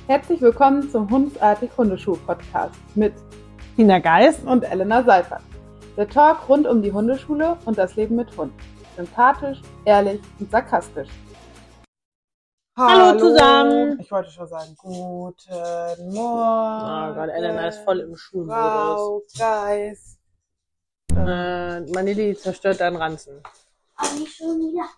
Herzlich willkommen zum Hundsartig Hundeschul-Podcast mit Tina Geist und Elena Seifert. Der Talk rund um die Hundeschule und das Leben mit Hund. Sympathisch, ehrlich und sarkastisch. Hallo zusammen. Ich wollte schon sagen, guten Morgen. Oh Gott, Elena ist voll im Schulmodus. Frau Geist. Manili zerstört deinen Ranzen. Aber nicht schon wieder.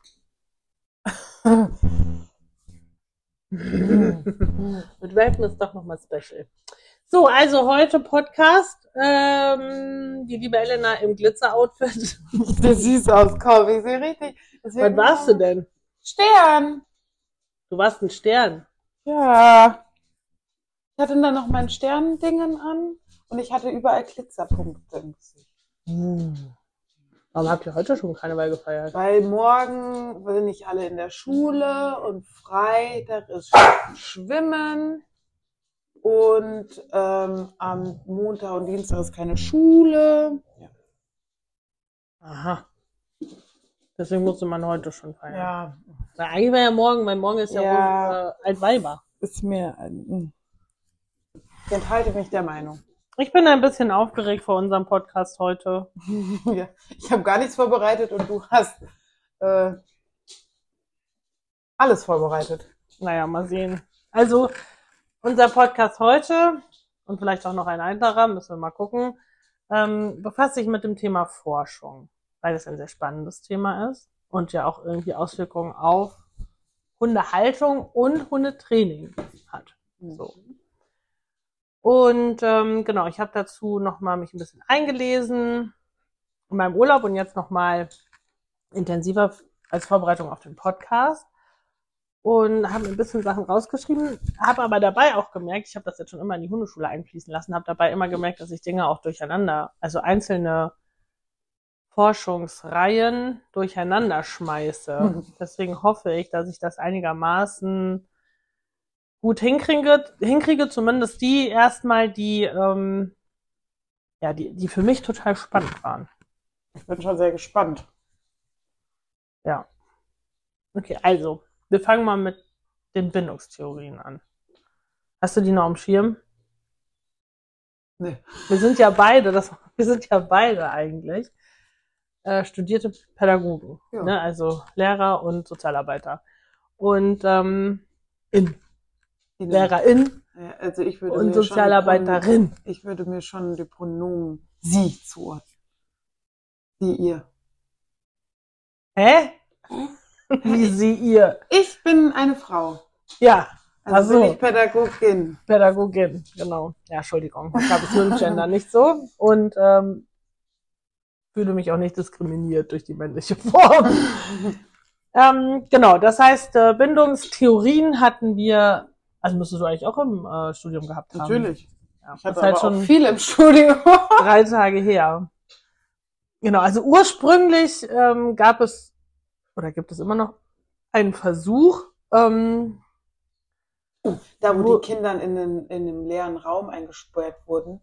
Mit Welpen ist doch nochmal special. So, also heute Podcast. Die liebe Elena im Glitzer-Outfit. Du siehst aus, komm, ich sehe richtig. Was warst du denn? Stern. Du warst ein Stern. Ja. Ich hatte dann noch mein Sternendingen an und ich hatte überall Glitzerpunkte im Gesicht. Warum habt ihr heute schon Karneval gefeiert? Weil morgen sind nicht alle in der Schule und Freitag ist Schwimmen und am Montag und Dienstag ist keine Schule. Ja. Aha. Deswegen musste man heute schon feiern. Ja, Na, eigentlich war ja morgen, weil morgen ist ja Ja. Altweiber. ist mir ich enthalte mich der Meinung. Ich bin ein bisschen aufgeregt vor unserem Podcast heute. Ja, ich habe gar nichts vorbereitet und du hast alles vorbereitet. Naja, mal sehen. Also, unser Podcast heute und vielleicht auch noch ein anderer, müssen wir mal gucken, befasst sich mit dem Thema Forschung, weil es ein sehr spannendes Thema ist und ja auch irgendwie Auswirkungen auf Hundehaltung und Hundetraining hat. So. Und genau, ich habe dazu nochmal mich ein bisschen eingelesen in meinem Urlaub und jetzt nochmal intensiver als Vorbereitung auf den Podcast und habe ein bisschen Sachen rausgeschrieben, habe aber dabei auch gemerkt, ich habe das jetzt schon immer in die Hundeschule einfließen lassen, habe dabei immer gemerkt, dass ich Dinge auch durcheinander, also einzelne Forschungsreihen durcheinander schmeiße. Deswegen hoffe ich, dass ich das einigermaßen gut hinkriege, zumindest die erstmal, die für mich total spannend waren. Ich bin schon sehr gespannt. Ja. Okay, also, wir fangen mal mit den Bindungstheorien an. Hast du die noch am Schirm? Nee. Wir sind ja beide eigentlich studierte Pädagogen, Ja. ne? Also Lehrer und Sozialarbeiter. Und Lehrerin Ja, also ich würde und mir Sozialarbeiterin. Ich würde mir schon die Pronomen sie zuordnen. Sie, ihr. Hä? Wie sie, ihr. Ich bin eine Frau. Ja, Also ach so. bin ich Pädagogin. Pädagogin, genau. Ja, Entschuldigung, ich habe es nur im Gender nicht so und fühle mich auch nicht diskriminiert durch die männliche Form. Genau, das heißt, Bindungstheorien hatten wir, also müsstest du eigentlich auch im Studium gehabt haben. Natürlich. Ja, Ich das hatte ist halt aber auch schon viel im Studium. 3 Tage her. Genau, also ursprünglich gibt es immer noch einen Versuch, Da, wo Wo- die Kinder in einem leeren Raum eingesperrt wurden.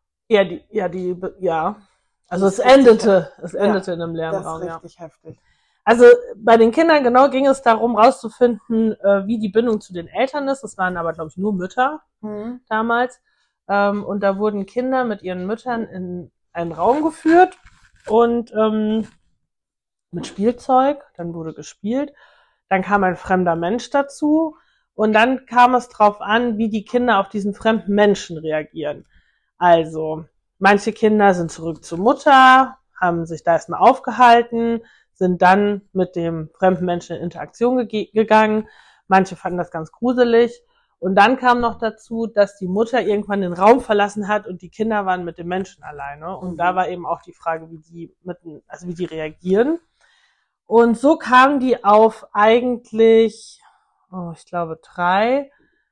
Also Das es ist richtig endete in einem leeren Das ist Raum, ja. richtig heftig. Also bei den Kindern genau ging es darum, rauszufinden, wie die Bindung zu den Eltern ist. Das waren aber, glaube ich, nur Mütter damals. Und da wurden Kinder mit ihren Müttern in einen Raum geführt und mit Spielzeug. Dann wurde gespielt. Dann kam ein fremder Mensch dazu. Und dann kam es drauf an, wie die Kinder auf diesen fremden Menschen reagieren. Also, manche Kinder sind zurück zur Mutter, haben sich da erstmal aufgehalten, sind dann mit dem fremden Menschen in Interaktion gegangen. Manche fanden das ganz gruselig. Und dann kam noch dazu, dass die Mutter irgendwann den Raum verlassen hat und die Kinder waren mit dem Menschen alleine. Und da war eben auch die Frage, wie die reagieren. Und so kamen die auf eigentlich, ich glaube 3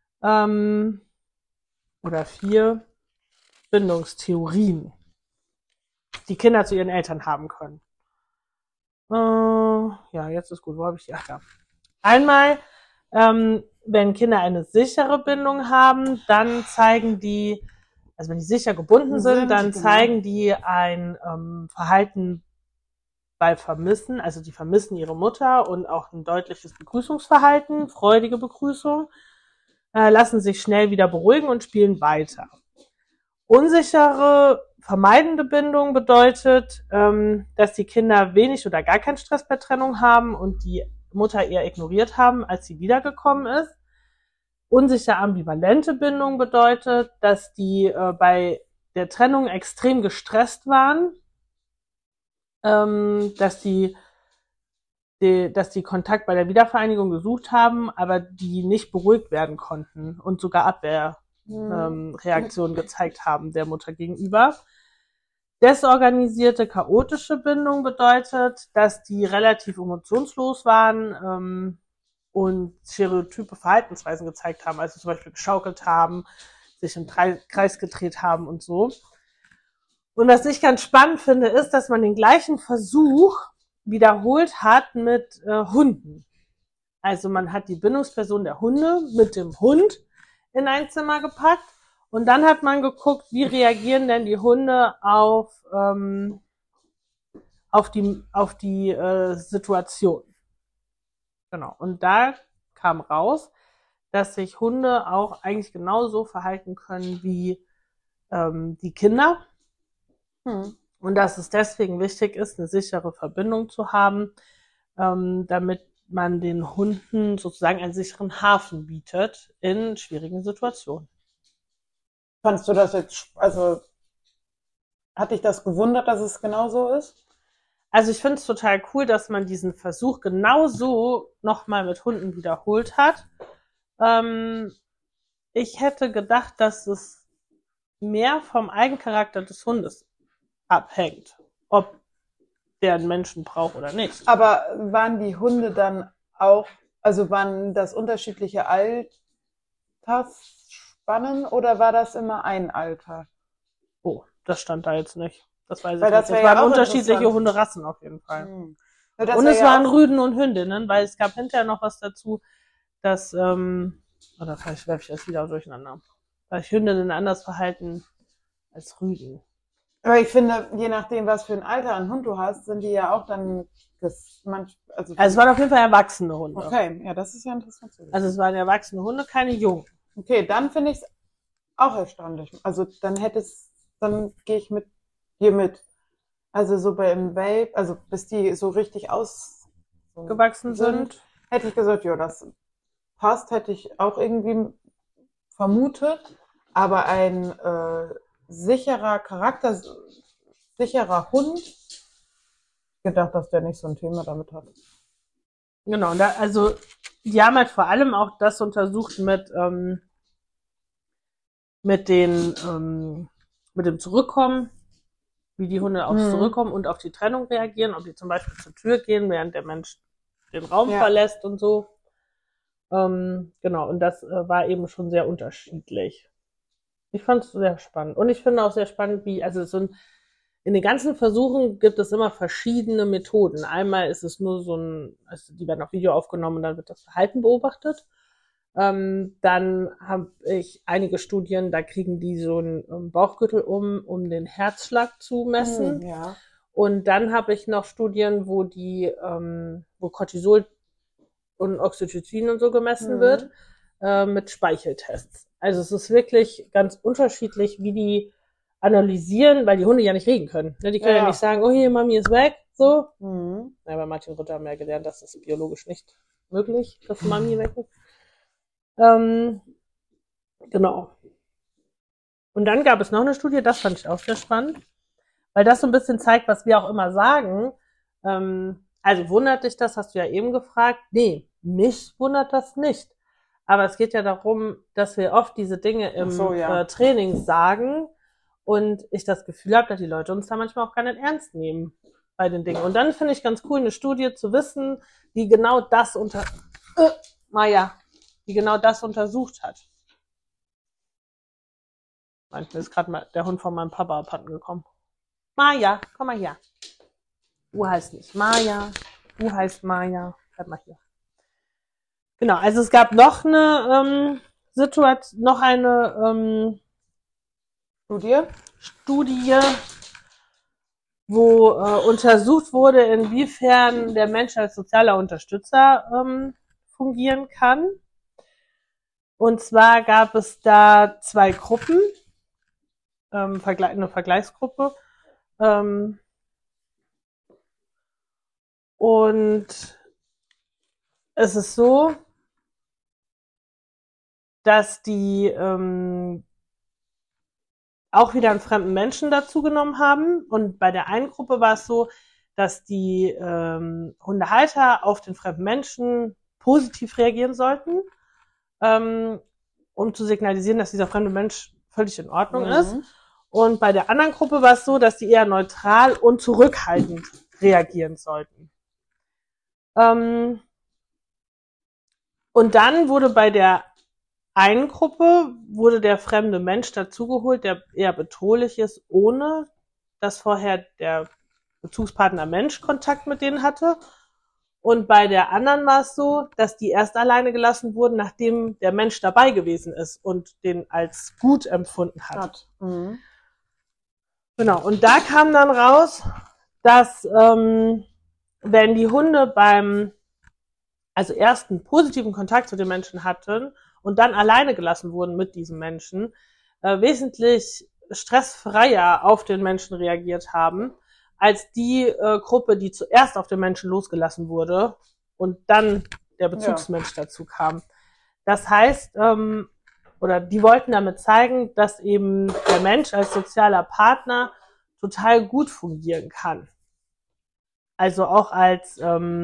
oder 4 Bindungstheorien, die Kinder zu ihren Eltern haben können. Ja, jetzt ist gut. Wo habe ich die? Ach ja. Einmal, wenn Kinder eine sichere Bindung haben, dann zeigen die, also wenn die sicher gebunden sind, dann genau. zeigen die ein Verhalten bei Vermissen, also die vermissen ihre Mutter und auch ein deutliches Begrüßungsverhalten, freudige Begrüßung. lassen sich schnell wieder beruhigen und spielen weiter. Unsichere, vermeidende Bindung bedeutet, dass die Kinder wenig oder gar keinen Stress bei Trennung haben und die Mutter eher ignoriert haben, als sie wiedergekommen ist. Unsicher ambivalente Bindung bedeutet, dass die bei der Trennung extrem gestresst waren, dass die Kontakt bei der Wiedervereinigung gesucht haben, aber die nicht beruhigt werden konnten und sogar Abwehrreaktionen gezeigt haben der Mutter gegenüber. Desorganisierte, chaotische Bindung bedeutet, dass die relativ emotionslos waren und stereotype Verhaltensweisen gezeigt haben, also zum Beispiel geschaukelt haben, sich im Kreis gedreht haben und so. Und was ich ganz spannend finde, ist, dass man den gleichen Versuch wiederholt hat mit Hunden. Also man hat die Bindungsperson der Hunde mit dem Hund in ein Zimmer gepackt und dann hat man geguckt, wie reagieren denn die Hunde auf die Situation. Genau. Und da kam raus, dass sich Hunde auch eigentlich genauso verhalten können wie die Kinder. Und dass es deswegen wichtig ist, eine sichere Verbindung zu haben, damit man den Hunden sozusagen einen sicheren Hafen bietet in schwierigen Situationen. Fandst du das jetzt, also hat dich das gewundert, dass es genau so ist? Also ich finde es total cool, dass man diesen Versuch genauso nochmal mit Hunden wiederholt hat. Ich hätte gedacht, dass es mehr vom Eigencharakter des Hundes abhängt, ob der einen Menschen braucht oder nicht. Aber waren die Hunde dann auch, also waren das unterschiedliche Altersspannen oder war das immer ein Alter? Oh, das stand da jetzt nicht. Das weiß ich Weil nicht. das Das wäre ja waren auch unterschiedliche interessant. Hunderassen auf jeden Fall. Ja, das Und wäre es ja waren auch- Rüden und Hündinnen, weil es gab hinterher noch was dazu, dass, oder vielleicht werfe ich das wieder durcheinander, weil sich Hündinnen anders verhalten als Rüden. Aber ich finde, je nachdem, was für ein Alter an Hund du hast, sind die ja auch dann Also es waren auf jeden Fall erwachsene Hunde. Okay, ja, das ist ja interessant zu wissen. Also es waren erwachsene Hunde, keine Jungen. Okay, dann finde ich es auch erstaunlich. Also dann gehe ich mit dir mit. Also so beim Welp, also bis die so richtig Gewachsen sind. hätte ich gesagt, ja, das passt, hätte ich auch irgendwie vermutet. Aber ein sicherer Charakter, sicherer Hund, gedacht, dass der nicht so ein Thema damit hat. Genau, also die haben halt vor allem auch das untersucht mit dem Zurückkommen, wie die Hunde aufs Zurückkommen und auf die Trennung reagieren, ob die zum Beispiel zur Tür gehen, während der Mensch den Raum verlässt und so. Genau, und das war eben schon sehr unterschiedlich. Ich fand es sehr spannend. Und ich finde auch sehr spannend, in den ganzen Versuchen gibt es immer verschiedene Methoden. Einmal ist es nur also die werden auf Video aufgenommen und dann wird das Verhalten beobachtet. Dann habe ich einige Studien, da kriegen die so einen Bauchgürtel um den Herzschlag zu messen. Ja. Und dann habe ich noch Studien, wo Cortisol und Oxytocin und so gemessen wird, mit Speicheltests. Also es ist wirklich ganz unterschiedlich, wie die analysieren, weil die Hunde ja nicht reden können. Ne? Die können ja nicht sagen, oh hier, Mami ist weg, so. Ja, bei Martin Rütter haben wir ja gelernt, das ist biologisch nicht möglich, dass Mami weg ist. Genau. Und dann gab es noch eine Studie, das fand ich auch sehr spannend, weil das so ein bisschen zeigt, was wir auch immer sagen. Also wundert dich das, hast du ja eben gefragt. Nee, mich wundert das nicht. Aber es geht ja darum, dass wir oft diese Dinge im Training sagen und ich das Gefühl habe, dass die Leute uns da manchmal auch gar nicht ernst nehmen bei den Dingen. Und dann finde ich ganz cool, eine Studie zu wissen, die genau das untersucht hat. Manchmal ist gerade mal der Hund von meinem Papa abhanden gekommen. Maja, komm mal her. Du heißt nicht Maja, du heißt Maja. Bleib mal hier. Genau, also es gab noch eine Studie, wo untersucht wurde, inwiefern der Mensch als sozialer Unterstützer fungieren kann. Und zwar gab es da 2 Gruppen, eine Vergleichsgruppe. Und es ist so, dass die auch wieder einen fremden Menschen dazugenommen haben. Und bei der einen Gruppe war es so, dass die Hundehalter auf den fremden Menschen positiv reagieren sollten, um zu signalisieren, dass dieser fremde Mensch völlig in Ordnung ist. Und bei der anderen Gruppe war es so, dass die eher neutral und zurückhaltend reagieren sollten. Und dann wurde bei der einen Gruppe der fremde Mensch dazugeholt, der eher bedrohlich ist, ohne dass vorher der Bezugspartner Mensch Kontakt mit denen hatte. Und bei der anderen war es so, dass die erst alleine gelassen wurden, nachdem der Mensch dabei gewesen ist und den als gut empfunden hat. Genau, und da kam dann raus, dass wenn die Hunde beim ersten positiven Kontakt zu den Menschen hatten und dann alleine gelassen wurden mit diesem Menschen, wesentlich stressfreier auf den Menschen reagiert haben, als die Gruppe, die zuerst auf den Menschen losgelassen wurde und dann der Bezugsmensch dazu kam. Das heißt, oder die wollten damit zeigen, dass eben der Mensch als sozialer Partner total gut fungieren kann. Also auch als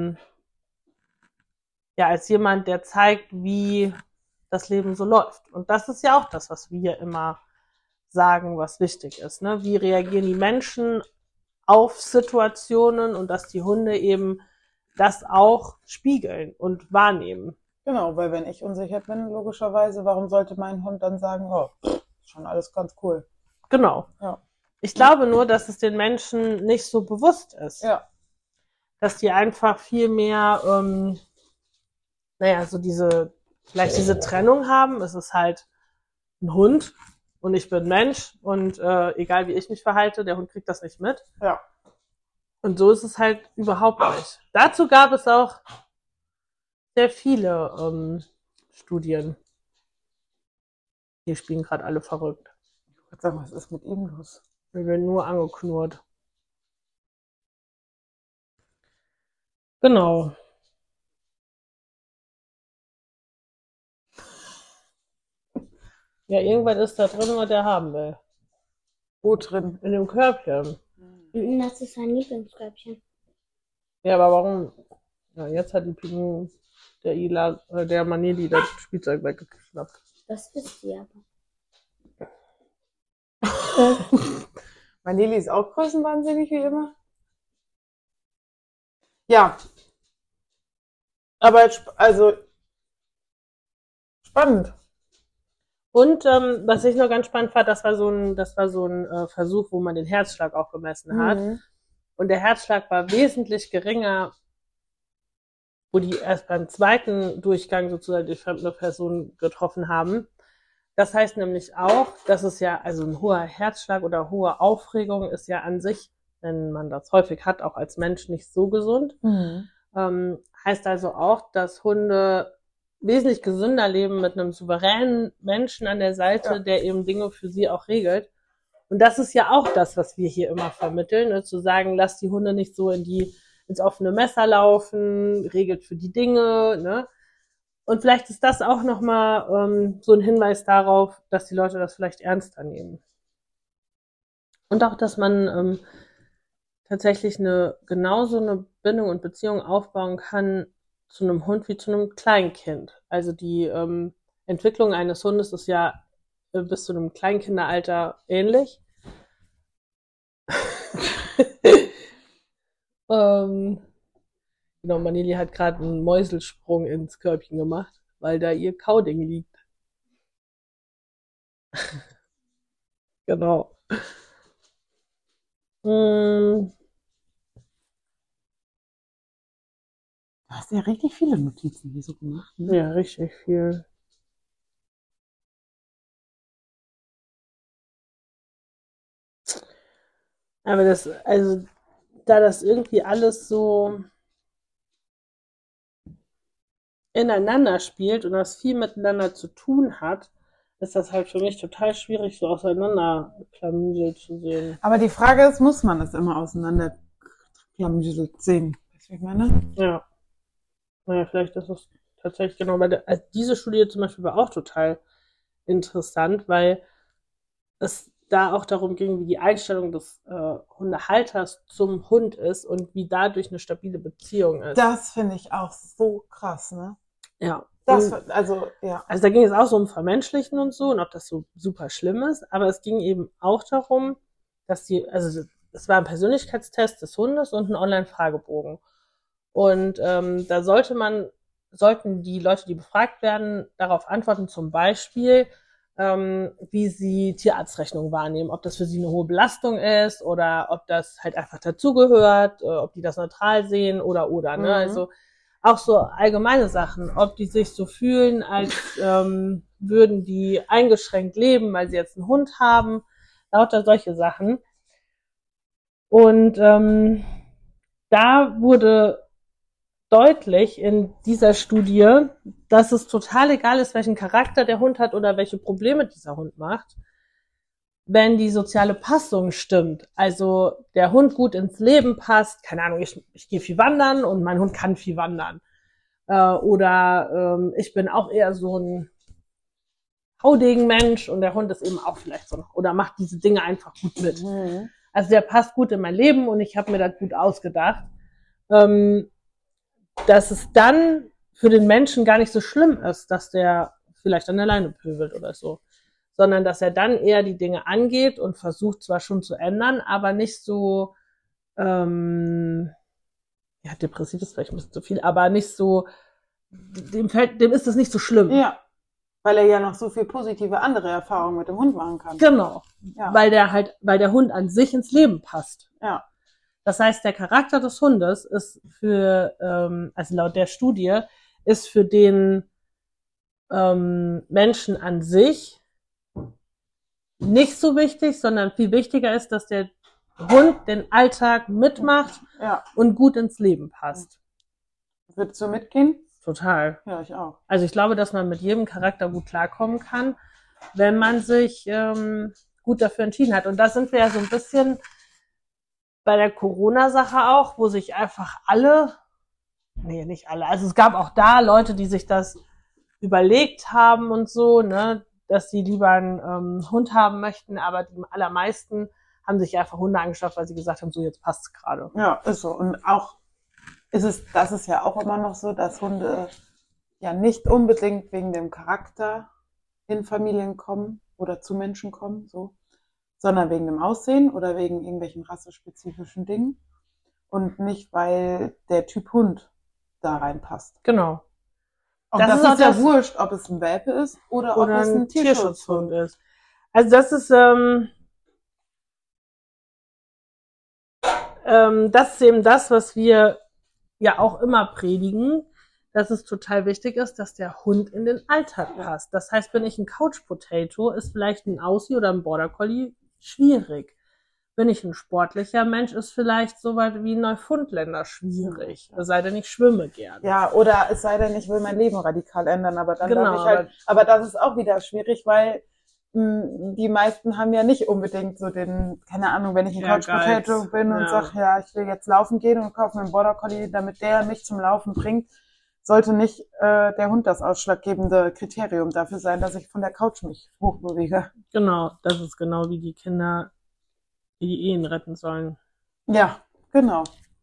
als jemand, der zeigt, wie das Leben so läuft. Und das ist ja auch das, was wir immer sagen, was wichtig ist. Ne? Wie reagieren die Menschen auf Situationen und dass die Hunde eben das auch spiegeln und wahrnehmen. Genau, weil wenn ich unsicher bin, logischerweise, warum sollte mein Hund dann sagen, oh, ist schon alles ganz cool. Genau. Ja. Ich glaube nur, dass es den Menschen nicht so bewusst ist. Ja. Dass die einfach viel mehr, so vielleicht diese Trennung haben. Es ist halt ein Hund und ich bin Mensch und egal wie ich mich verhalte, der Hund kriegt das nicht mit. Ja. Und so ist es halt überhaupt nicht. Dazu gab es auch sehr viele Studien. Die spielen gerade alle verrückt. Ich würde sagen, was ist mit ihm los? Wir werden nur angeknurrt. Genau. Ja, irgendwas ist da drin, was der haben will. Wo drin? In dem Körbchen. Das ist sein Lieblingskörbchen. Ja, aber warum? Ja, jetzt hat die Pingu der Manili das Spielzeug weggeschnappt. Das ist sie aber. Manili ist auch größenwahnsinnig, wie immer. Ja. Aber spannend. Und was ich noch ganz spannend fand, das war so ein Versuch, wo man den Herzschlag auch gemessen hat. Und der Herzschlag war wesentlich geringer, wo die erst beim zweiten Durchgang sozusagen die fremde Person getroffen haben. Das heißt nämlich auch, dass es ja, also ein hoher Herzschlag oder hohe Aufregung ist ja an sich, wenn man das häufig hat, auch als Mensch nicht so gesund. Heißt also auch, dass Hunde wesentlich gesünder leben mit einem souveränen Menschen an der Seite, der eben Dinge für sie auch regelt. Und das ist ja auch das, was wir hier immer vermitteln, ne? Zu sagen, lasst die Hunde nicht so ins offene Messer laufen, regelt für die Dinge, ne? Und vielleicht ist das auch nochmal so ein Hinweis darauf, dass die Leute das vielleicht ernster nehmen. Und auch, dass man tatsächlich genauso eine Bindung und Beziehung aufbauen kann zu einem Hund wie zu einem Kleinkind. Also die Entwicklung eines Hundes ist ja bis zu einem Kleinkinderalter ähnlich. Genau, Manili hat gerade einen Mäuselsprung ins Körbchen gemacht, weil da ihr Kauding liegt. Genau. Du hast ja richtig viele Notizen hier so gemacht. Ne? Ja, richtig viel. Aber da das irgendwie alles so ineinander spielt und das viel miteinander zu tun hat, ist das halt für mich total schwierig, so auseinanderklamüselt zu sehen. Aber die Frage ist, muss man es immer auseinanderklamüselt sehen? Weißt du, wie ich meine? Ja. Naja, vielleicht ist es tatsächlich genau, also diese Studie zum Beispiel war auch total interessant, weil es da auch darum ging, wie die Einstellung des Hundehalters zum Hund ist und wie dadurch eine stabile Beziehung ist. Das finde ich auch so krass, ne? Ja. Das, Und, ja. also da ging es auch so um Vermenschlichen und so und ob das so super schlimm ist, aber es ging eben auch darum, dass also es war ein Persönlichkeitstest des Hundes und ein Online-Fragebogen. Und da sollten die Leute, die befragt werden, darauf antworten, zum Beispiel, wie sie Tierarztrechnungen wahrnehmen, ob das für sie eine hohe Belastung ist oder ob das halt einfach dazugehört, ob die das neutral sehen oder. Ne? Also auch so allgemeine Sachen, ob die sich so fühlen, als würden die eingeschränkt leben, weil sie jetzt einen Hund haben, lauter solche Sachen. Und da wurde deutlich in dieser Studie, dass es total egal ist, welchen Charakter der Hund hat oder welche Probleme dieser Hund macht, wenn die soziale Passung stimmt. Also der Hund gut ins Leben passt, keine Ahnung, ich gehe viel wandern und mein Hund kann viel wandern. Oder ich bin auch eher so ein Haudegen-Mensch und der Hund ist eben auch vielleicht so, oder macht diese Dinge einfach gut mit. Also der passt gut in mein Leben und ich habe mir das gut ausgedacht. Dass es dann für den Menschen gar nicht so schlimm ist, dass der vielleicht an der Leine pöbelt oder so, sondern dass er dann eher die Dinge angeht und versucht zwar schon zu ändern, aber nicht so, depressiv ist vielleicht ein bisschen zu viel, aber nicht so, dem ist es nicht so schlimm. Ja, weil er ja noch so viel positive andere Erfahrungen mit dem Hund machen kann. Genau, ja. weil der Hund an sich ins Leben passt. Ja. Das heißt, der Charakter des Hundes ist also laut der Studie, ist für den Menschen an sich nicht so wichtig, sondern viel wichtiger ist, dass der Hund den Alltag mitmacht und gut ins Leben passt. Würdest du mitgehen? Total. Ja, ich auch. Also ich glaube, dass man mit jedem Charakter gut klarkommen kann, wenn man sich gut dafür entschieden hat. Und da sind wir ja so ein bisschen bei der Corona-Sache auch, wo sich einfach nicht alle, also es gab auch da Leute, die sich das überlegt haben und so, ne, dass sie lieber einen Hund haben möchten, aber die allermeisten haben sich einfach Hunde angeschafft, weil sie gesagt haben, so jetzt passt's gerade. Ja, ist so. Und auch das ist ja auch immer noch so, dass Hunde ja nicht unbedingt wegen dem Charakter in Familien kommen oder zu Menschen kommen, so, sondern wegen dem Aussehen oder wegen irgendwelchen rassespezifischen Dingen und nicht, weil der Typ Hund da reinpasst. Genau. Und das ist ja wurscht, ob es ein Welpe ist oder ob es ein Tierschutzhund ist. Also das ist eben das, was wir ja auch immer predigen, dass es total wichtig ist, dass der Hund in den Alltag passt. Das heißt, wenn ich ein Couch Potato, ist vielleicht ein Aussie oder ein Border Collie schwierig. Bin ich ein sportlicher Mensch, ist vielleicht so weit wie ein Neufundländer schwierig. Es sei denn, ich schwimme gerne. Ja, oder es sei denn, ich will mein Leben radikal ändern, aber dann darf ich halt, aber das ist auch wieder schwierig, weil die meisten haben ja nicht unbedingt so den, keine Ahnung, wenn ich ein Couch Potato bin und sage, ja, ich will jetzt laufen gehen und kaufe mir einen Border Collie, damit der mich zum Laufen bringt, sollte nicht der Hund das ausschlaggebende Kriterium dafür sein, dass ich von der Couch mich hochbewege. Genau, das ist genau wie die Kinder, die die Ehen retten sollen. Ja, genau.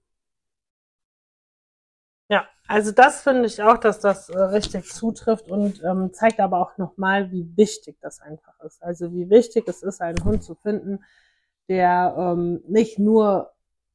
Ja, also das finde ich auch, dass das richtig zutrifft und zeigt aber auch nochmal, wie wichtig das einfach ist. Also wie wichtig es ist, einen Hund zu finden, der nicht nur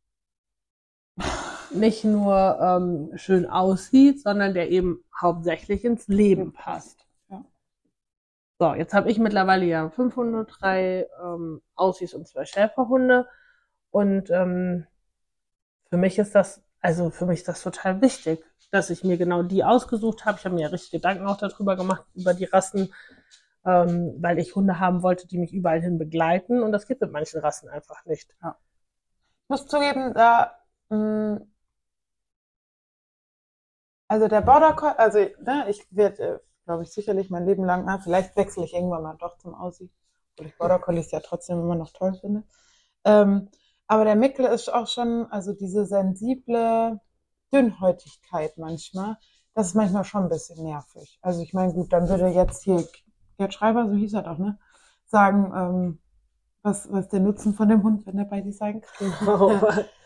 schön aussieht, sondern der eben hauptsächlich ins Leben passt. Ja. So, jetzt habe ich mittlerweile ja 5 Hunde, 3 Aussies und 2 Schäferhunde und für mich ist das total wichtig, dass ich mir genau die ausgesucht habe. Ich habe mir ja richtig Gedanken auch darüber gemacht, über die Rassen, weil ich Hunde haben wollte, die mich überall hin begleiten. Und das geht mit manchen Rassen einfach nicht. Ja. Ich muss zugeben, da Also der Border Collie, also ne, ich werde, glaube ich, sicherlich mein Leben lang, vielleicht wechsle ich irgendwann mal doch zum Aussie, obwohl ich Border Collies ja trotzdem immer noch toll finde. Ähm, aber der Mickel ist auch schon, also diese sensible Dünnhäutigkeit manchmal, das ist manchmal schon ein bisschen nervig. Also ich meine, gut, dann würde jetzt hier Gerd Schreiber, so hieß er doch, ne, sagen, was der Nutzen von dem Hund, wenn er bei dir sein kann. Genau.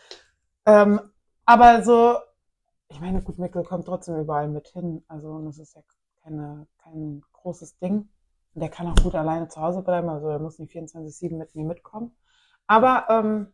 Aber so, ich meine, gut, Mickel kommt trotzdem überall mit hin. Also, und das ist ja kein großes Ding. Und der kann auch gut alleine zu Hause bleiben. Also, er muss nicht 24/7 mit mir mitkommen. Aber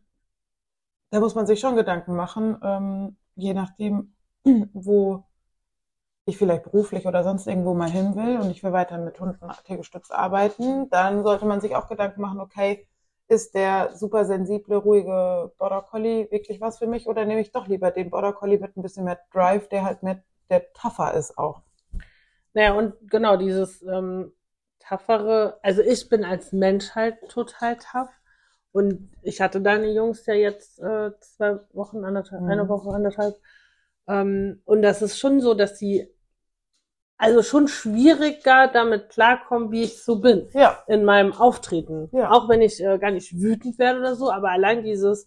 da muss man sich schon Gedanken machen, je nachdem, wo ich vielleicht beruflich oder sonst irgendwo mal hin will und ich will weiter mit Hunden tiergestützt arbeiten, dann sollte man sich auch Gedanken machen, okay, ist der super sensible, ruhige Border Collie wirklich was für mich oder nehme ich doch lieber den Border Collie mit ein bisschen mehr Drive, der halt mehr, der tougher ist auch. Naja, und genau, dieses toughere, also ich bin als Mensch halt total tough. Und ich hatte deine Jungs ja jetzt 2 Wochen, eine Woche, anderthalb. Und das ist schon so, dass sie also schon schwieriger damit klarkommen, wie ich so bin. Ja. In meinem Auftreten. Ja. Auch wenn ich gar nicht wütend werde oder so, aber allein dieses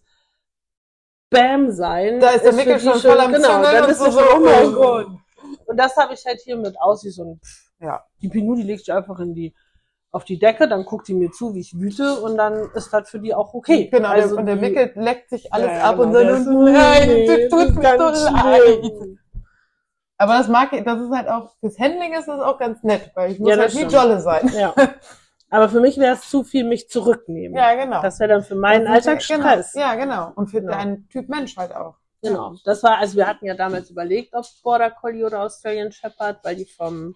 Bam sein. Da ist der Mickel schon voll am Genau, Züngeln dann und bist so, du schon, oh mein oh. Gott. Und das habe ich halt hier mit Aussies und Ja. die Pinu, die legt sich einfach auf die Decke, dann guckt die mir zu, wie ich wüte und dann ist das für die auch okay. Genau, also und der Mickel leckt sich alles ab genau, und dann so, nein, nee, tut das mir ganz so leid. schlimm. Aber das mag ich, das ist halt auch, fürs Handling ist das auch ganz nett, weil ich muss Ja, halt das wie stimmt. Jolle sein. Ja. Aber für mich wäre es zu viel, mich zurücknehmen. Ja, genau. Das wäre dann für meinen Das ist Alltag genau, Stress. ja, genau. Und für Genau. deinen Typ Mensch halt auch. Genau. Das war, also wir hatten ja damals überlegt, ob Border Collie oder Australian Shepherd, weil die vom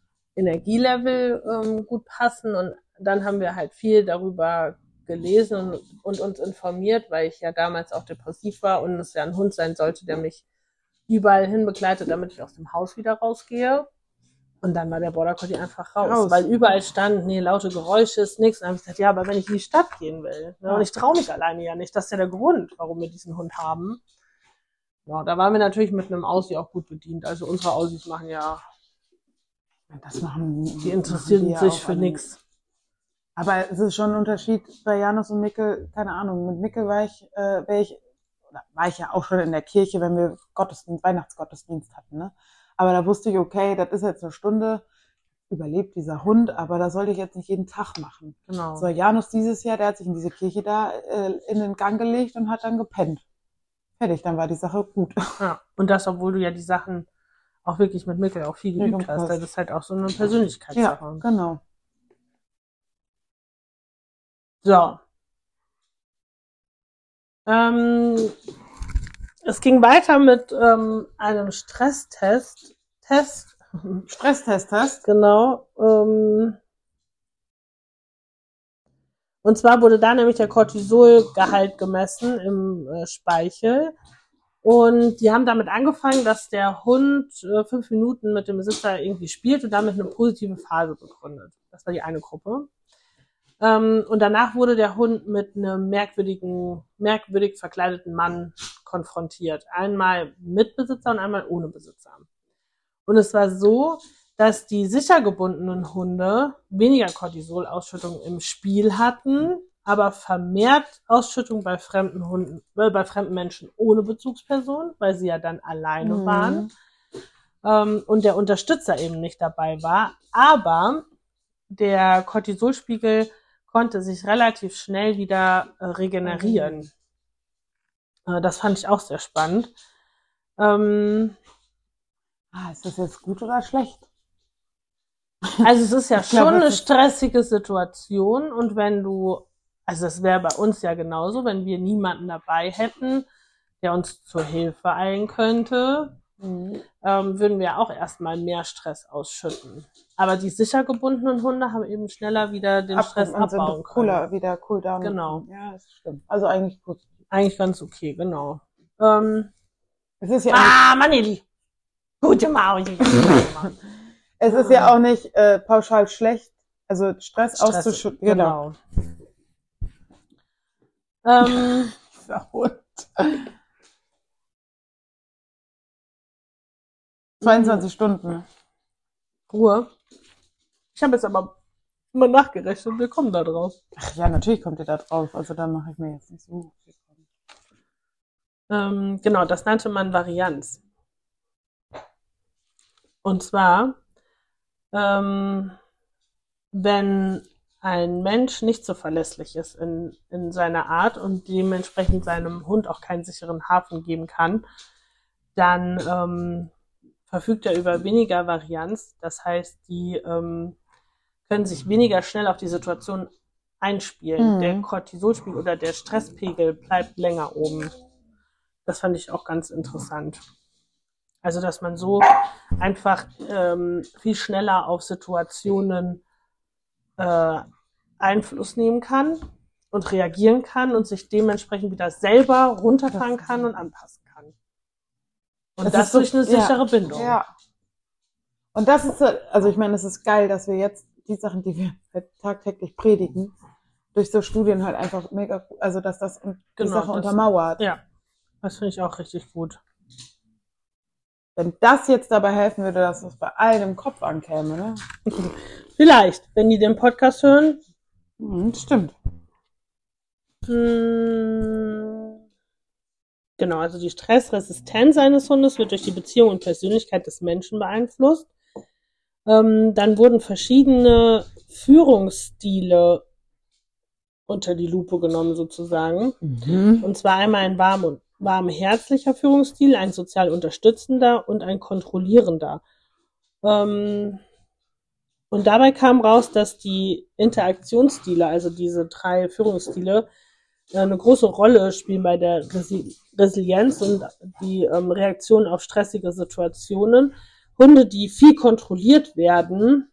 Energielevel gut passen. Und dann haben wir halt viel darüber gelesen und uns informiert, weil ich ja damals auch depressiv war und es ja ein Hund sein sollte, der mich überall hin begleitet, damit ich aus dem Haus wieder rausgehe. Und dann war der Border Collie einfach raus, weil überall stand, nee, laute Geräusche ist nichts. Und dann habe ich gesagt, ja, aber wenn ich in die Stadt gehen will, ne, und ich traue mich alleine ja nicht, das ist ja der Grund, warum wir diesen Hund haben. Ja, da waren wir natürlich mit einem Aussie auch gut bedient. Also unsere Aussies machen ja, das machen die interessieren sich für nichts. Aber es ist schon ein Unterschied bei Janus und Mickel, keine Ahnung. Mit Mickel war ich ja auch schon in der Kirche, wenn wir Weihnachtsgottesdienst hatten, ne? Aber da wusste ich, okay, das ist jetzt eine Stunde, überlebt dieser Hund, aber das sollte ich jetzt nicht jeden Tag machen. Genau. So, Janus dieses Jahr, der hat sich in diese Kirche da in den Gang gelegt und hat dann gepennt. Fertig, dann war die Sache gut. Ja, und das, obwohl du ja die Sachen auch wirklich mit Mickel auch viel geübt hast. Das ist halt auch so eine Persönlichkeitssache. Ja, genau. So. Es ging weiter mit einem Stresstest. Stresstest? Genau. Und zwar wurde da nämlich der Cortisolgehalt gemessen im Speichel. Und die haben damit angefangen, dass der Hund 5 Minuten mit dem Besitzer irgendwie spielt und damit eine positive Phase begründet. Das war die eine Gruppe. Und danach wurde der Hund mit einem merkwürdig verkleideten Mann konfrontiert. Einmal mit Besitzer und einmal ohne Besitzer. Und es war so, dass die sicher gebundenen Hunde weniger Cortisolausschüttung im Spiel hatten, aber vermehrt Ausschüttung bei fremden Menschen ohne Bezugsperson, weil sie ja dann alleine waren. Und der Unterstützer eben nicht dabei war. Aber der Cortisolspiegel konnte sich relativ schnell wieder regenerieren. Das fand ich auch sehr spannend. Ist das jetzt gut oder schlecht? Also es ist ja schon eine stressige Situation und also es wäre bei uns ja genauso, wenn wir niemanden dabei hätten, der uns zur Hilfe eilen könnte, würden wir auch erstmal mehr Stress ausschütten. Aber die sicher gebundenen Hunde haben eben schneller wieder den Stress abbauen können. Wieder cool down. Genau. Ja, das stimmt. Also eigentlich gut. Eigentlich ganz okay, genau. Es ist ja Maneli! Gute Maus! Es ist ja auch nicht pauschal schlecht, also Stress auszuschütten. Genau. Dieser Hund. 22 Stunden. Ruhe. Ich habe jetzt aber mal nachgerechnet, wir kommen da drauf. Ach ja, natürlich kommt ihr da drauf. Also da mache ich mir jetzt nicht so viel von. Genau, das nannte man Varianz. Und zwar, wenn ein Mensch nicht so verlässlich ist in seiner Art und dementsprechend seinem Hund auch keinen sicheren Hafen geben kann, dann verfügt er über weniger Varianz. Das heißt, die können sich weniger schnell auf die Situation einspielen. Der Cortisolspiegel oder der Stresspegel bleibt länger oben. Das fand ich auch ganz interessant. Also, dass man so einfach viel schneller auf Situationen Einfluss nehmen kann und reagieren kann und sich dementsprechend wieder selber runterfahren kann und anpassen kann. Und das durch eine sichere Bindung. Ja. Und das ist, also ich meine, es ist geil, dass wir jetzt die Sachen, die wir halt tagtäglich predigen, durch so Studien halt einfach mega, also dass das die Sache untermauert. Ja, das finde ich auch richtig gut. Wenn das jetzt dabei helfen würde, dass es bei allen im Kopf ankäme, ne? Vielleicht, wenn die den Podcast hören. Stimmt. Genau, also die Stressresistenz eines Hundes wird durch die Beziehung und Persönlichkeit des Menschen beeinflusst. Dann wurden verschiedene Führungsstile unter die Lupe genommen sozusagen. Und zwar einmal ein warmherzlicher Führungsstil, ein sozial unterstützender und ein kontrollierender. Und dabei kam raus, dass die Interaktionsstile, also diese 3 Führungsstile, eine große Rolle spielen bei der Resilienz und die Reaktion auf stressige Situationen. Hunde, die viel kontrolliert werden.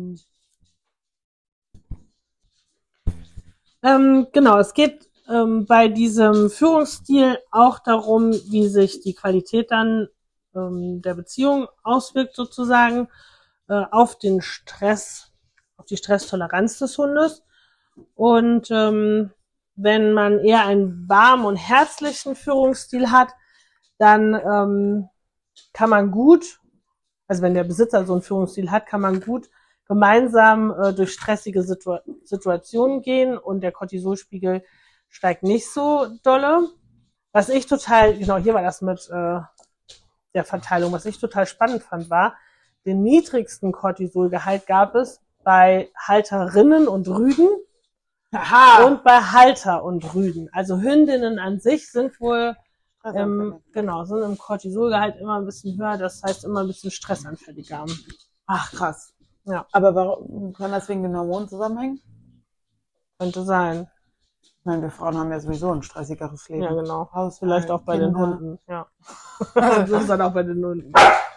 Genau, es geht bei diesem Führungsstil auch darum, wie sich die Qualität dann der Beziehung auswirkt sozusagen auf den Stress, auf die Stresstoleranz des Hundes. Und wenn man eher einen warmen und herzlichen Führungsstil hat, dann kann man gut, also wenn der Besitzer so einen Führungsstil hat, kann man gut gemeinsam durch stressige Situationen gehen und der Cortisolspiegel steigt nicht so dolle. Was ich total, genau, hier war das mit der Verteilung, was ich total spannend fand, war, den niedrigsten Cortisolgehalt gab es bei Halterinnen und Rüden. Aha. Und bei Halter und Rüden. Also Hündinnen an sich sind wohl sind im Cortisolgehalt immer ein bisschen höher, das heißt immer ein bisschen stressanfälliger. Ach, krass. Ja. Aber warum kann das wegen den Hormonen zusammenhängen? Könnte sein. Ich meine, wir Frauen haben ja sowieso ein stressigeres Leben. Ja, genau. Haushalt, Vielleicht auch bei den Kinder. Hunden. Ja. Das ist dann auch bei den Hunden.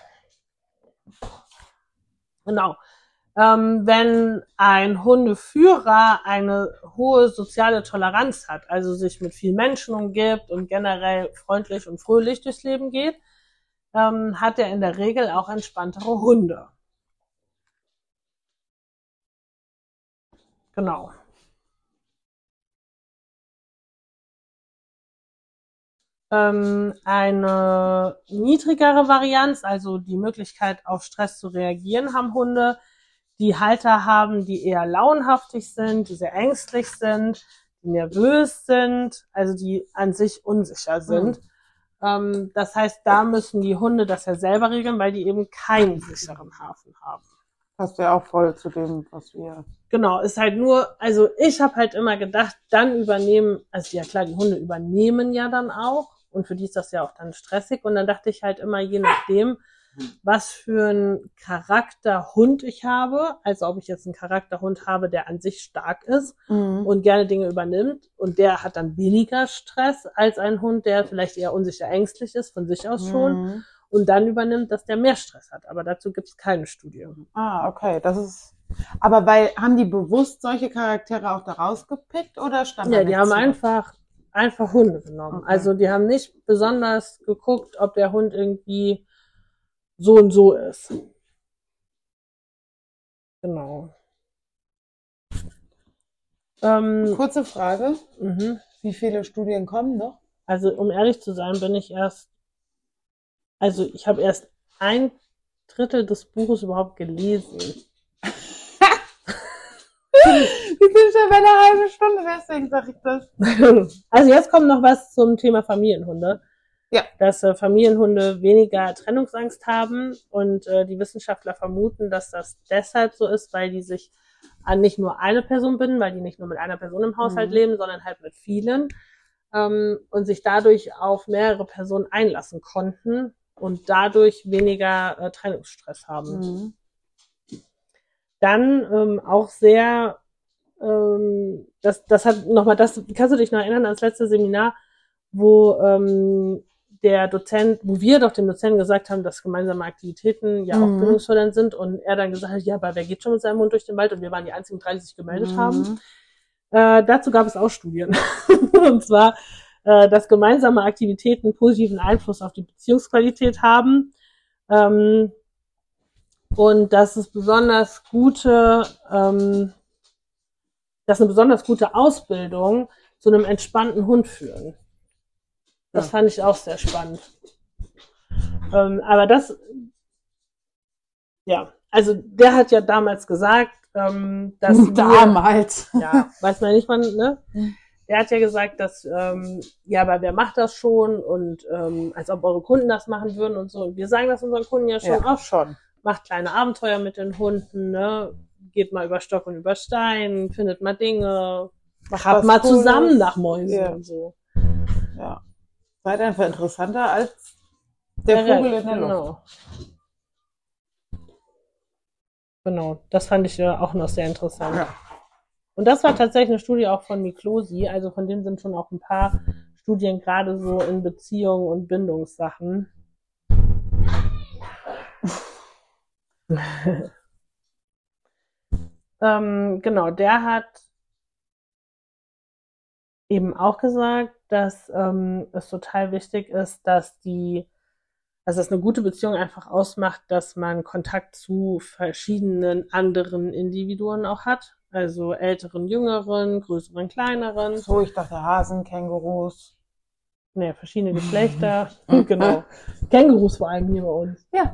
Genau. Wenn ein Hundeführer eine hohe soziale Toleranz hat, also sich mit vielen Menschen umgibt und generell freundlich und fröhlich durchs Leben geht, hat er in der Regel auch entspanntere Hunde. Genau. Eine niedrigere Varianz, also die Möglichkeit auf Stress zu reagieren, haben Hunde, die Halter haben, die eher launhaftig sind, die sehr ängstlich sind, die nervös sind, also die an sich unsicher sind. Das heißt, da müssen die Hunde das ja selber regeln, weil die eben keinen sicheren Hafen haben. Passt ja auch voll zu dem, was wir... Genau, ist halt nur, also ich habe halt immer gedacht, dann übernehmen, also ja klar, die Hunde übernehmen ja dann auch und für die ist das ja auch dann stressig und dann dachte ich halt immer, je nachdem, was für ein Charakterhund ich habe, also ob ich jetzt einen Charakterhund habe, der an sich stark ist und gerne Dinge übernimmt und der hat dann weniger Stress als ein Hund, der vielleicht eher unsicher ängstlich ist, von sich aus schon und dann übernimmt, dass der mehr Stress hat. Aber dazu gibt es keine Studie. Ah, okay, das ist... Aber haben die bewusst solche Charaktere auch da rausgepickt oder stand da Ja, die haben nichts einfach Hunde genommen. Okay. Also die haben nicht besonders geguckt, ob der Hund irgendwie so und so ist. Genau. Kurze Frage. Wie viele Studien kommen noch? Also um ehrlich zu sein, ich habe erst ein 1/3 des Buches überhaupt gelesen. Wir sind schon bei einer halben Stunde, deswegen sage ich das. Also jetzt kommt noch was zum Thema Familienhunde. Ja. Dass Familienhunde weniger Trennungsangst haben und die Wissenschaftler vermuten, dass das deshalb so ist, weil die sich an nicht nur eine Person binden, weil die nicht nur mit einer Person im Haushalt leben, sondern halt mit vielen und sich dadurch auf mehrere Personen einlassen konnten und dadurch weniger Trennungsstress haben. Dann auch sehr, das hat nochmal das, kannst du dich noch erinnern an das letzte Seminar, wo der Dozent, wo wir doch dem Dozenten gesagt haben, dass gemeinsame Aktivitäten ja auch bindungsfördernd sind und er dann gesagt hat, ja, aber wer geht schon mit seinem Hund durch den Wald und wir waren die einzigen 3, die sich gemeldet haben. Dazu gab es auch Studien. Und zwar, dass gemeinsame Aktivitäten positiven Einfluss auf die Beziehungsqualität haben und dass es besonders gute, dass eine besonders gute Ausbildung zu einem entspannten Hund führen. Das fand ich auch sehr spannend. Aber das, ja, also der hat ja damals gesagt, dass damals. Ja, weiß man nicht, ne? Der hat ja gesagt, dass, ja, aber wer macht das schon und als ob eure Kunden das machen würden und so. Und wir sagen das unseren Kunden ja schon oft. Schon. Macht kleine Abenteuer mit den Hunden, ne? Geht mal über Stock und über Stein, findet mal Dinge, macht mal Cooles zusammen nach Mäusen und so. Ja. Seid einfach interessanter als der Vogel in der Luft. Genau, das fand ich auch noch sehr interessant. Ja. Und das war tatsächlich eine Studie auch von Miklosi, also von denen sind schon auch ein paar Studien gerade so in Beziehungen und Bindungssachen. Genau, der hat eben auch gesagt, dass es total wichtig ist, dass es eine gute Beziehung einfach ausmacht, dass man Kontakt zu verschiedenen anderen Individuen auch hat. Also älteren, jüngeren, größeren, kleineren. So, ich dachte Hasen, Kängurus. Ne, verschiedene Geschlechter. Genau. Kängurus vor allem hier bei uns. Ja.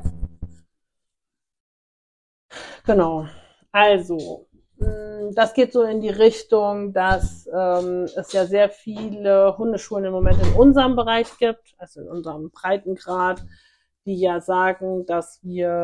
Genau. Also, das geht so in die Richtung, dass es ja sehr viele Hundeschulen im Moment in unserem Bereich gibt, also in unserem Breitengrad, die ja sagen, dass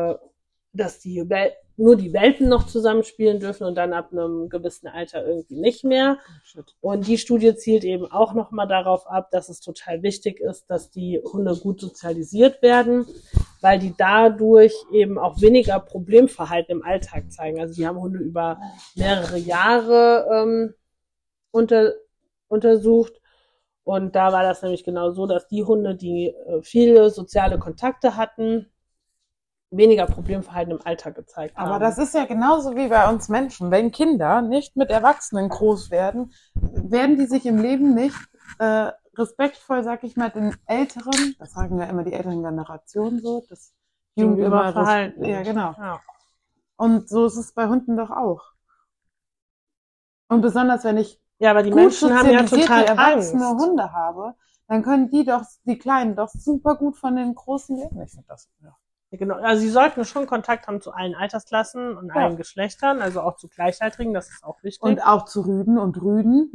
nur die Welpen noch zusammenspielen dürfen und dann ab einem gewissen Alter irgendwie nicht mehr. Und die Studie zielt eben auch nochmal darauf ab, dass es total wichtig ist, dass die Hunde gut sozialisiert werden, weil die dadurch eben auch weniger Problemverhalten im Alltag zeigen. Also die haben Hunde über mehrere Jahre untersucht und da war das nämlich genau so, dass die Hunde, die viele soziale Kontakte hatten, weniger Problemverhalten im Alltag gezeigt haben. Aber das ist ja genauso wie bei uns Menschen. Wenn Kinder nicht mit Erwachsenen groß werden, werden die sich im Leben nicht respektvoll, sag ich mal, den Älteren, das sagen ja immer die älteren Generationen so, das gegenüber verhalten. Ja, genau. Ja. Und so ist es bei Hunden doch auch. Und besonders wenn ich aber die Menschen haben ja total erwachsene Angst. Hunde habe, dann können die Kleinen doch super gut von den Großen lernen. Ich finde das, ja. Genau, also sie sollten schon Kontakt haben zu allen Altersklassen und allen Geschlechtern, also auch zu Gleichaltrigen, das ist auch wichtig. Und auch zu Rüden und Rüden.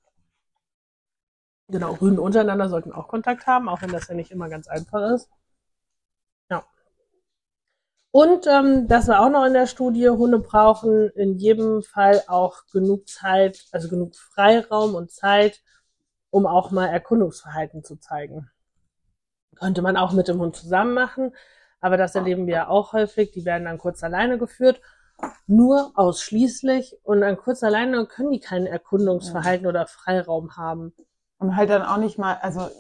Genau, Rüden untereinander sollten auch Kontakt haben, auch wenn das ja nicht immer ganz einfach ist. Ja. Und das war auch noch in der Studie, Hunde brauchen in jedem Fall auch genug Zeit, also genug Freiraum und Zeit, um auch mal Erkundungsverhalten zu zeigen. Könnte man auch mit dem Hund zusammen machen, aber das erleben wir ja auch häufig, die werden dann kurz alleine geführt, nur ausschließlich und an kurz alleine können die kein Erkundungsverhalten oder Freiraum haben. Und halt dann auch nicht mal,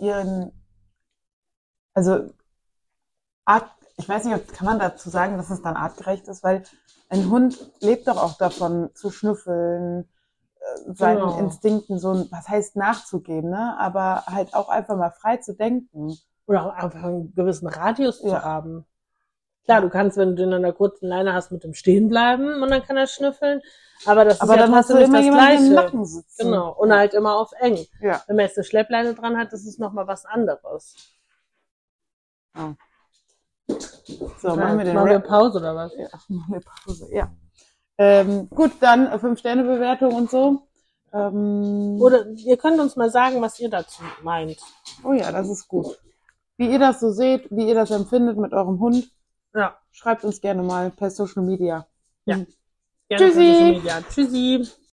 ich weiß nicht, kann man dazu sagen, dass es dann artgerecht ist, weil ein Hund lebt doch auch davon, zu schnüffeln, seinen Instinkten so, was heißt nachzugeben, ne? Aber halt auch einfach mal frei zu denken. Oder auch einfach einen gewissen Radius zu haben. Klar, du kannst, wenn du in einer kurzen Leine hast, mit dem stehen bleiben und dann kann er schnüffeln. Aber das ist ja trotzdem nicht das Gleiche. Im Nacken sitzen. Genau. Und halt immer auf eng. Ja. Wenn man jetzt eine Schleppleine dran hat, ist es nochmal was anderes. Ja. So, machen wir den Machen wir Rap. Pause oder was? Ja, machen wir Pause, ja. Gut, dann 5-Sterne-Bewertung und so. Oder ihr könnt uns mal sagen, was ihr dazu meint. Oh ja, das ist gut. Wie ihr das so seht, wie ihr das empfindet mit eurem Hund, Ja. schreibt uns gerne mal per Social Media. Ja. Gerne Tschüssi. per Social Media. Tschüssi.